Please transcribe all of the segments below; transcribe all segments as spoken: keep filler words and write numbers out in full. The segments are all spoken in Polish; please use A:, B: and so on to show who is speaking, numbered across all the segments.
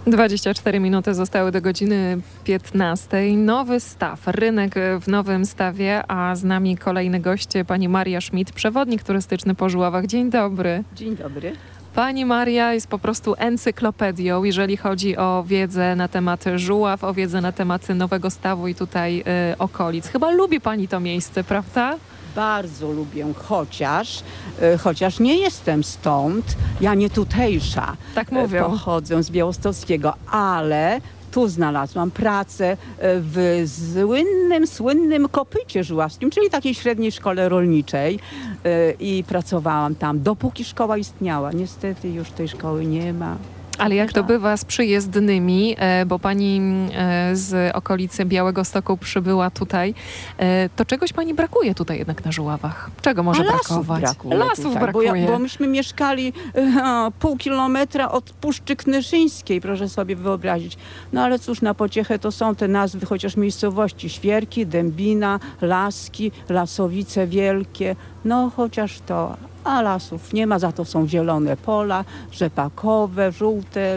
A: dwadzieścia cztery minuty zostały do godziny piętnastej. Nowy staw, rynek w Nowym Stawie, a z nami kolejny gość, pani Maria Schmidt, przewodnik turystyczny po Żuławach. Dzień dobry.
B: Dzień dobry.
A: Pani Maria jest po prostu encyklopedią, jeżeli chodzi o wiedzę na temat Żuław, o wiedzę na temat Nowego Stawu i tutaj y, okolic. Chyba lubi pani to miejsce, prawda?
B: Bardzo lubię, chociaż, e, chociaż nie jestem stąd, ja nie tutejsza.
A: Tak mówią.
B: E, Pochodzę z Białostockiego, ale tu znalazłam pracę e, w słynnym, słynnym Kopycie Żuławskim, czyli takiej średniej szkole rolniczej e, i pracowałam tam, dopóki szkoła istniała. Niestety już tej szkoły nie ma.
A: Ale jak to bywa z przyjezdnymi, e, bo pani e, z okolicy Białegostoku przybyła tutaj, e, to czegoś pani brakuje tutaj jednak na Żuławach? Czego może
B: A lasów
A: brakować?
B: brakuje
A: Lasów
B: tutaj,
A: brakuje.
B: Bo, ja, bo myśmy mieszkali e, pół kilometra od Puszczy Knyszyńskiej, proszę sobie wyobrazić. No ale cóż, na pociechę to są te nazwy chociaż miejscowości: Świerki, Dębina, Laski, Lasowice Wielkie. No chociaż to, a lasów nie ma, za to są zielone pola, rzepakowe, żółte,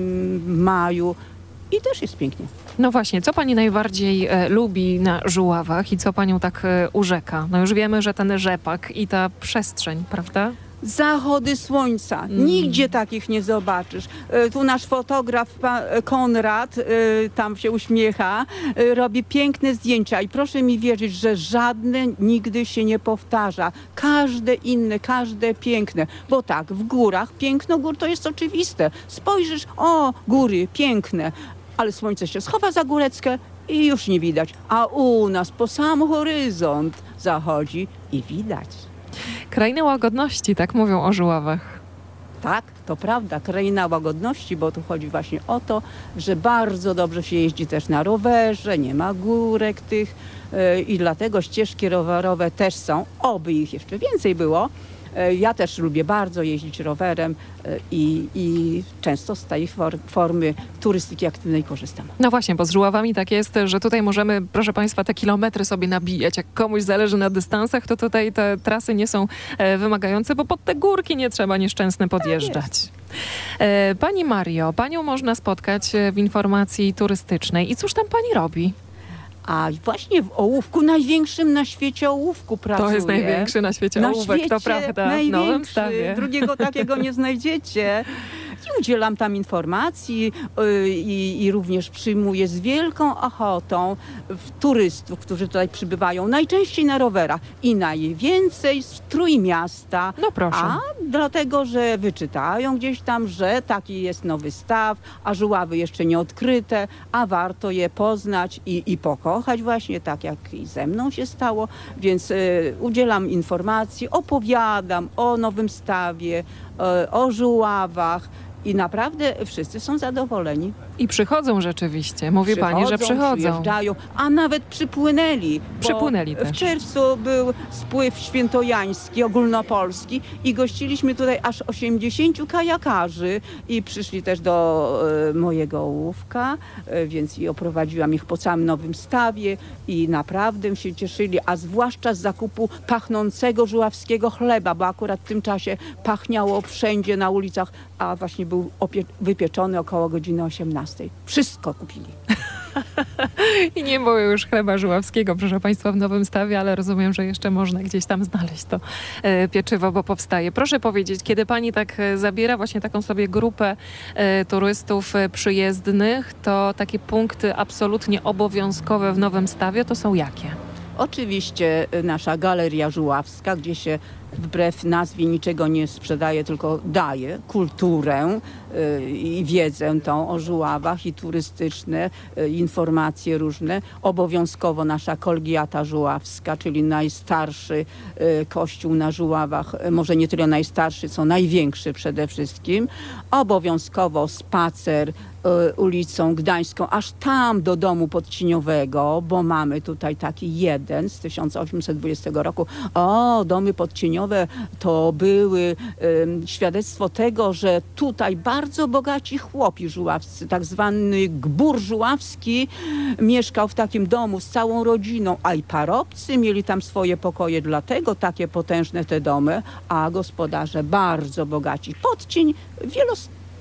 B: mm, maju i też jest pięknie.
A: No właśnie, co pani najbardziej e, lubi na Żuławach i co panią tak e, urzeka? No już wiemy, że ten rzepak i ta przestrzeń, prawda?
B: Zachody słońca.
A: Mm.
B: Nigdzie takich nie zobaczysz. E, Tu nasz fotograf pa- Konrad, e, tam się uśmiecha, e, robi piękne zdjęcia i proszę mi wierzyć, że żadne nigdy się nie powtarza. Każde inne, każde piękne. Bo tak, w górach piękno gór to jest oczywiste. Spojrzysz, o, góry, piękne, ale słońce się schowa za góreczkę i już nie widać. A u nas po sam horyzont zachodzi i widać.
A: Kraina łagodności, tak mówią o Żuławach.
B: Tak, to prawda, kraina łagodności, bo tu chodzi właśnie o to, że bardzo dobrze się jeździ też na rowerze, nie ma górek tych yy, i dlatego ścieżki rowerowe też są, oby ich jeszcze więcej było. Yy, ja też lubię bardzo jeździć rowerem yy, i, i często z tej for, formy turystyki aktywnej korzystam.
A: No właśnie, bo z Żuławami tak jest, że tutaj możemy, proszę państwa, te kilometry sobie nabijać. Jak komuś zależy na dystansach, to tutaj te trasy nie są e, wymagające, bo pod te górki nie trzeba nieszczęsne podjeżdżać. E, pani Mario, panią można spotkać e, w informacji turystycznej. I cóż tam pani robi?
B: A właśnie w ołówku, największym na świecie ołówku pracuję.
A: To jest największy na świecie
B: Na
A: ołówek,
B: świecie
A: to prawda, w Nowym
B: największy.
A: Stawie.
B: Drugiego takiego nie znajdziecie. I udzielam tam informacji yy, i, i również przyjmuję z wielką ochotą w turystów, którzy tutaj przybywają, najczęściej na rowerach i najwięcej z Trójmiasta.
A: No proszę.
B: A dlatego, że wyczytają gdzieś tam, że taki jest Nowy Staw, a Żuławy jeszcze nie odkryte, a warto je poznać i, i pokochać właśnie, tak jak i ze mną się stało. Więc y, udzielam informacji, opowiadam o Nowym Stawie, y, o Żuławach. I naprawdę wszyscy są zadowoleni.
A: I przychodzą rzeczywiście. Mówi pani, że przychodzą.
B: Przyjeżdżają, a nawet przypłynęli.
A: Przypłynęli
B: bo
A: też.
B: W czerwcu był spływ świętojański, ogólnopolski i gościliśmy tutaj aż osiemdziesięciu kajakarzy i przyszli też do e, mojego ołówka, e, więc i oprowadziłam ich po całym Nowym Stawie i naprawdę się cieszyli, a zwłaszcza z zakupu pachnącego żuławskiego chleba, bo akurat w tym czasie pachniało wszędzie na ulicach, a właśnie był opie- wypieczony około godziny osiemnastej. Wszystko kupili.
A: I nie było już chleba żuławskiego, proszę państwa, w Nowym Stawie, ale rozumiem, że jeszcze można gdzieś tam znaleźć to e, pieczywo, bo powstaje. Proszę powiedzieć, kiedy pani tak e, zabiera właśnie taką sobie grupę e, turystów e, przyjezdnych, to takie punkty absolutnie obowiązkowe w Nowym Stawie to są jakie?
B: Oczywiście y, nasza Galeria Żuławska, gdzie się wbrew nazwie niczego nie sprzedaje, tylko daje kulturę y, i wiedzę tą o Żuławach i turystyczne, y, informacje różne. Obowiązkowo nasza Kolgiata Żuławska, czyli najstarszy y, kościół na Żuławach, y, może nie tyle najstarszy, co największy przede wszystkim. Obowiązkowo spacer y, ulicą Gdańską, aż tam do domu podcieniowego, bo mamy tutaj taki jeden z tysiąc osiemset dwudziestego roku. O, domy podcieniowe to były um, świadectwo tego, że tutaj bardzo bogaci chłopi żuławscy, tak zwany gbur żuławski, mieszkał w takim domu z całą rodziną, a i parobcy mieli tam swoje pokoje, dlatego takie potężne te domy, a gospodarze bardzo bogaci. Podcień wielos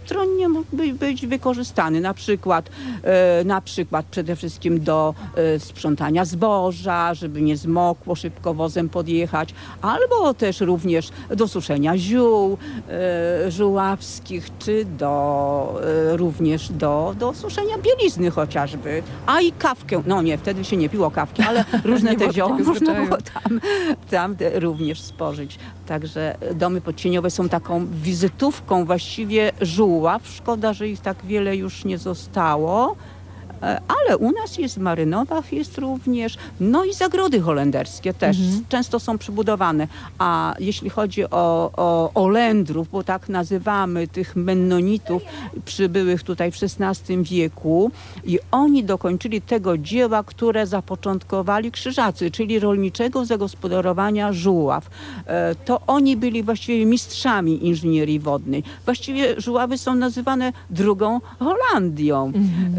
B: wszechstronnie mógł być, być wykorzystany. Na przykład, e, na przykład przede wszystkim do e, sprzątania zboża, żeby nie zmokło, szybko wozem podjechać, albo też również do suszenia ziół e, żuławskich, czy do, e, również do, do suszenia bielizny chociażby. A i kawkę, no nie, wtedy się nie piło kawki, ale różne
A: Nie
B: te
A: było
B: zioła
A: takiego
B: można
A: zwyczaju.
B: było tam, tam te również spożyć. Także domy podcieniowe są taką wizytówką właściwie Żuław. Szkoda, że ich tak wiele już nie zostało. E, Ale u nas jest w Marynowach, jest również, no i zagrody holenderskie też
A: Mhm.
B: często są przybudowane. A jeśli chodzi o, o Olendrów, bo tak nazywamy tych mennonitów przybyłych tutaj w szesnastym wieku, i oni dokończyli tego dzieła, które zapoczątkowali Krzyżacy, czyli rolniczego zagospodarowania Żuław. E, To oni byli właściwie mistrzami inżynierii wodnej. Właściwie Żuławy są nazywane drugą Holandią.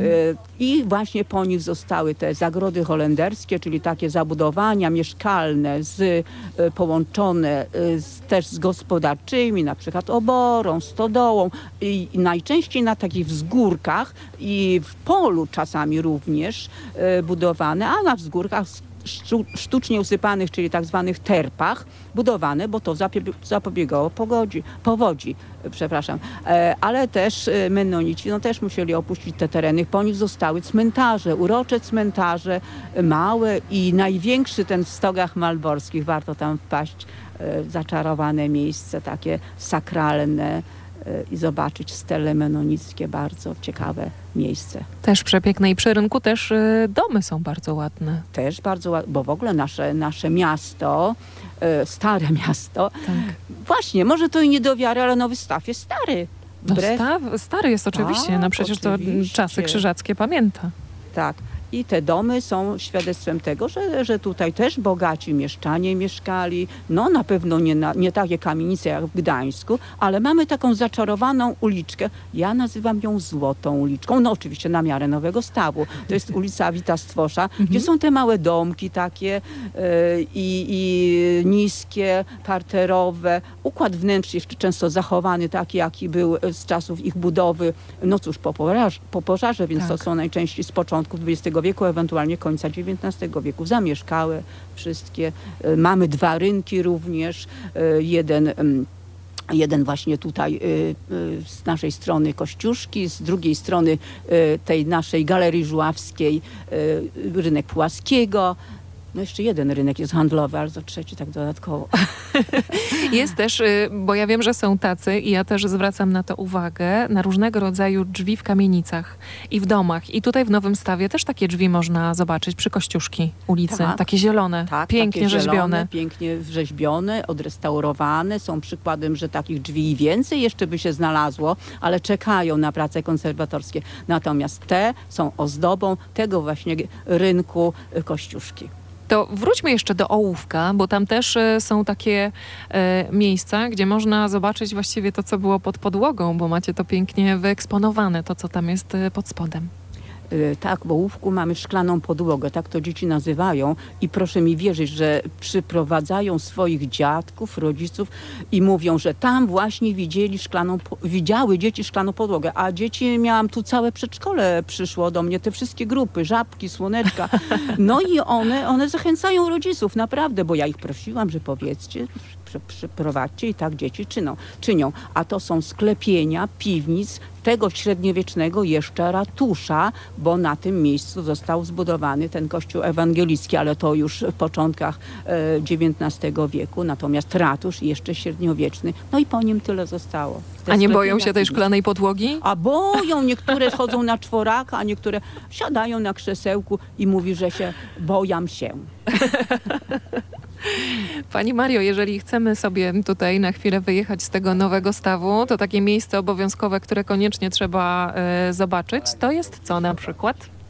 B: E, I właśnie po nich zostały te zagrody holenderskie, czyli takie zabudowania mieszkalne z, e, połączone e, z, też z gospodarczymi, na przykład oborą, stodołą, i, i najczęściej na takich wzgórkach i w polu czasami również e, budowane, a na wzgórkach sztu- sztucznie usypanych, czyli tak zwanych terpach, budowane, bo to zapie- zapobiegało pogodzi, powodzi, e, przepraszam. E, Ale też e, mennonici no też musieli opuścić te tereny. Po nich zostały cmentarze, urocze cmentarze, e, małe i największy ten w Stogach Malborskich. Warto tam wpaść. E, Zaczarowane miejsce, takie sakralne, e, i zobaczyć stele mennonickie. Bardzo ciekawe miejsce.
A: Też przepiękne i przy rynku też y, domy są bardzo ładne.
B: Też bardzo ładne, bo w ogóle nasze, nasze miasto, e, stare miasto,
A: Tak.
B: właśnie, może to i nie do wiary, ale Nowy Staw jest stary.
A: No
B: Wbrew,
A: sta, stary jest oczywiście,
B: Tak,
A: no przecież to
B: oczywiście.
A: czasy krzyżackie pamięta.
B: tak. I te domy są świadectwem tego, że, że tutaj też bogaci mieszczanie mieszkali. No na pewno nie, na, nie takie kamienice jak w Gdańsku, ale mamy taką zaczarowaną uliczkę. Ja nazywam ją Złotą uliczką. No oczywiście na miarę Nowego Stawu. To jest ulica Wita Stwosza, gdzie są te małe domki takie e, i, i niskie, parterowe. Układ wnętrz jeszcze często zachowany taki, jaki był z czasów ich budowy. No cóż, po, pożarze, po pożarze, więc
A: Tak.
B: to są najczęściej z początku dwudziestego wieku, ewentualnie końca dziewiętnastego wieku. Zamieszkałe wszystkie. E, Mamy dwa rynki również. E, Jeden em, Jeden właśnie tutaj y, y, z naszej strony Kościuszki, z drugiej strony y, tej naszej Galerii Żuławskiej y, rynek Pułaskiego. No jeszcze jeden rynek jest handlowy, ale to trzeci tak dodatkowo.
A: Jest też, y, bo ja wiem, że są tacy i ja też zwracam na to uwagę, na różnego rodzaju drzwi w kamienicach i w domach. I tutaj w Nowym Stawie też takie drzwi można zobaczyć przy Kościuszki ulicy.
B: Tak.
A: Takie zielone,
B: Tak,
A: pięknie
B: takie zielone,
A: rzeźbione.
B: pięknie rzeźbione, odrestaurowane. Są przykładem, że takich drzwi i więcej jeszcze by się znalazło, ale czekają na prace konserwatorskie. Natomiast te są ozdobą tego właśnie rynku y, Kościuszki.
A: To wróćmy jeszcze do Ołówka, bo tam też e, są takie e, miejsca, gdzie można zobaczyć właściwie to, co było pod podłogą, bo macie to pięknie wyeksponowane, to co tam jest e, pod spodem.
B: Y, Tak, w Ołówku mamy szklaną podłogę, tak to dzieci nazywają, i proszę mi wierzyć, że przyprowadzają swoich dziadków, rodziców i mówią, że tam właśnie widzieli szklaną, po- widziały dzieci szklaną podłogę, a dzieci, miałam tu całe przedszkole, przyszło do mnie, te wszystkie grupy, Żabki, Słoneczka, no i one, one zachęcają rodziców, naprawdę, bo ja ich prosiłam, że powiedzcie, przy- przyprowadźcie, i tak dzieci czyną, czynią, a to są sklepienia piwnic tego średniowiecznego jeszcze ratusza, bo na tym miejscu został zbudowany ten kościół ewangelicki, ale to już w początkach e, dziewiętnastego wieku, natomiast ratusz jeszcze średniowieczny, no i po nim tyle zostało. Te
A: A nie
B: sklepienia
A: boją się tej
B: piwnic.
A: szklanej podłogi?
B: A boją, niektóre chodzą na czworaka, a niektóre siadają na krzesełku i mówi, że się boją się.
A: Pani Mario, jeżeli chcemy sobie tutaj na chwilę wyjechać z tego Nowego Stawu, to takie miejsce obowiązkowe, które koniecznie trzeba e, zobaczyć, to jest co na przykład?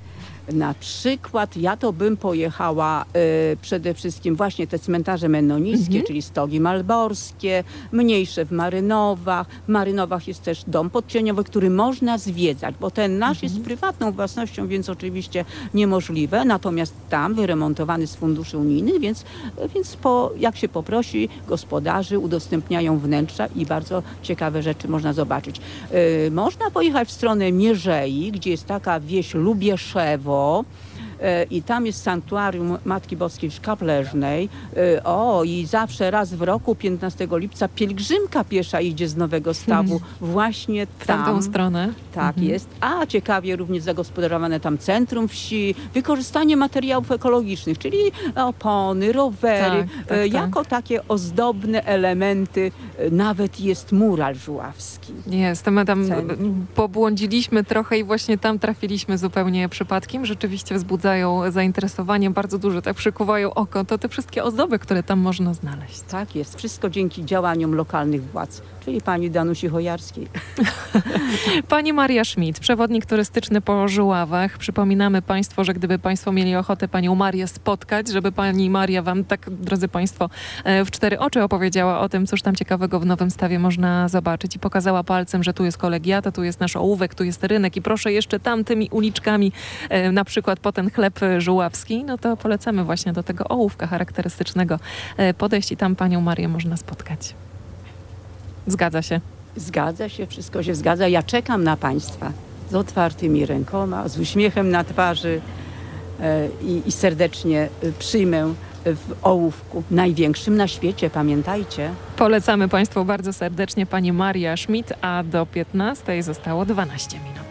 B: Na przykład ja to bym pojechała y, przede wszystkim właśnie te cmentarze mennonickie,
A: Mhm.
B: czyli Stogi Malborskie, mniejsze w Marynowach. W Marynowach jest też dom podcieniowy, który można zwiedzać, bo ten nasz jest prywatną własnością, więc oczywiście niemożliwe. Natomiast tam wyremontowany z funduszy unijnych, więc, więc po, jak się poprosi, gospodarzy udostępniają wnętrza i bardzo ciekawe rzeczy można zobaczyć. Y, można pojechać w stronę Mierzei, gdzie jest taka wieś Lubieszewo, i tam jest sanktuarium Matki Boskiej Szkapleżnej. O, i zawsze raz w roku, piętnastego lipca, pielgrzymka piesza idzie z Nowego Stawu właśnie
A: W tamtą
B: tam.
A: stronę.
B: Tak
A: Mhm.
B: jest. A ciekawie również zagospodarowane tam centrum wsi, wykorzystanie materiałów ekologicznych, czyli opony, rowery,
A: Tak, tak,
B: e,
A: tak.
B: jako takie ozdobne elementy. E, Nawet jest mural żuławski.
A: Jest, my tam
B: Centrum.
A: pobłądziliśmy trochę i właśnie tam trafiliśmy zupełnie przypadkiem. Rzeczywiście wzbudzają zainteresowanie, bardzo duże, tak przykuwają oko. To te wszystkie ozdoby, które tam można znaleźć.
B: Tak jest. Wszystko dzięki działaniom lokalnych władz, czyli pani Danusi Hojarskiej.
A: Pani Maria Schmidt, przewodnik turystyczny po Żuławach. Przypominamy Państwu, że gdyby Państwo mieli ochotę Panią Marię spotkać, żeby Pani Maria Wam, tak drodzy Państwo, e, w cztery oczy opowiedziała o tym, cóż tam ciekawego w Nowym Stawie można zobaczyć i pokazała palcem, że tu jest kolegiata, tu jest nasz ołówek, tu jest rynek i proszę jeszcze tamtymi uliczkami, e, na przykład po ten chleb żuławski, no to polecamy właśnie do tego ołówka charakterystycznego e, podejść i tam Panią Marię można spotkać. Zgadza się.
B: Zgadza się, wszystko się zgadza. Ja czekam na Państwa z otwartymi rękoma, z uśmiechem na twarzy e, i, i serdecznie e, przyjmę w ołówku, największym na świecie, pamiętajcie.
A: Polecamy Państwu bardzo serdecznie pani Maria Schmidt, a do piętnastej zostało dwanaście minut.